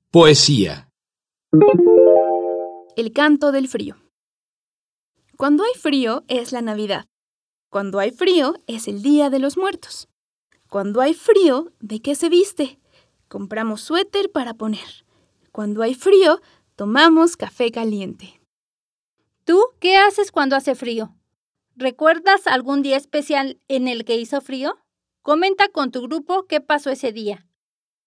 Poesía. El canto del frío. Cuando hay frío es la Navidad. Cuando hay frío es el Día de los Muertos. Cuando hay frío, ¿de qué se viste? Compramos suéter para poner. Cuando hay frío, tomamos café caliente. ¿Tú qué haces cuando hace frío? ¿Recuerdas algún día especial en el que hizo frío? Comenta con tu grupo qué pasó ese día.